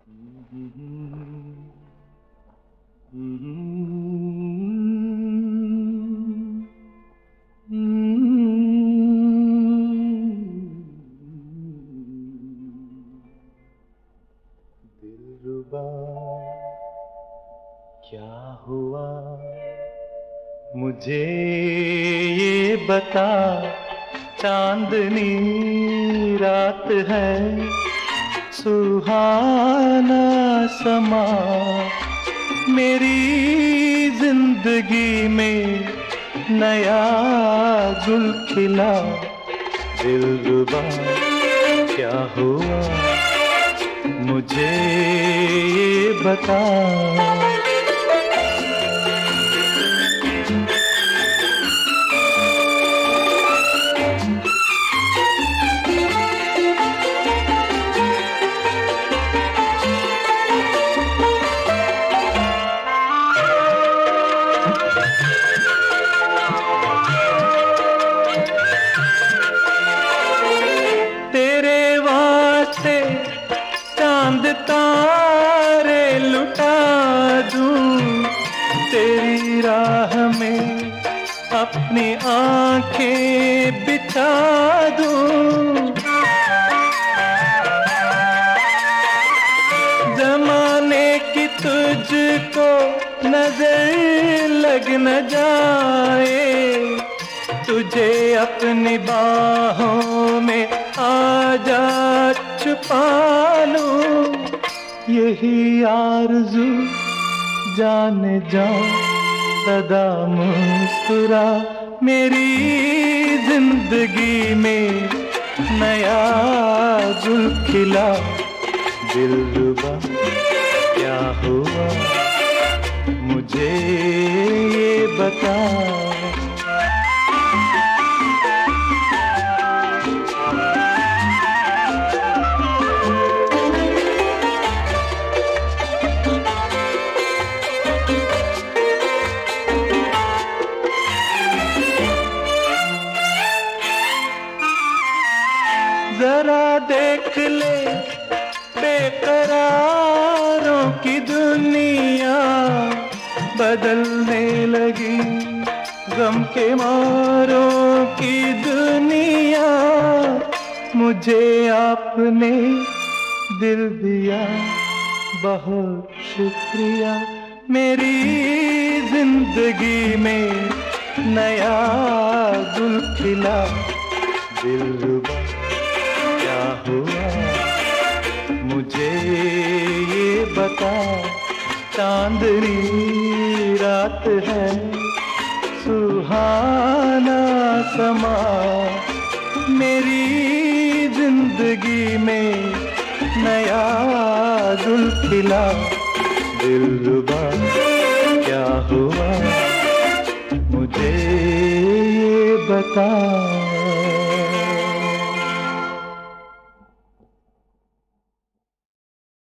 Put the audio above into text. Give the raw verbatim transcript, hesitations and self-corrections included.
दिलरुबा क्या हुआ मुझे ये बता, चांदनी रात है सुहाना समा, मेरी जिंदगी में नया गुल खिला। दिलरुबा क्या हुआ मुझे ये बता। चांद तारे लुटा दूं, तेरी राह में अपनी आंखें बिछा दूं। जमाने की तुझको नजर लग न जाए, तुझे अपनी बाहों में आजा छुपा लूं। यही आरज़ू जाने जा सदा मुस्कुरा, मेरी जिंदगी में नया गुल खिला। दिलरुबा क्या हुआ मुझे ये बता। जरा देख ले बेकरारों की दुनिया, बदलने लगी गम के मारों की दुनिया। मुझे आपने दिल दिया बहुत शुक्रिया, मेरी जिंदगी में नया गुल खिला। दिलरुबा क्या हुआ मुझे ये बता, चांदनी रात है सुहाना समा, मेरी जिंदगी में नया गुल खिला। दिलरुबा क्या हुआ मुझे ये बता।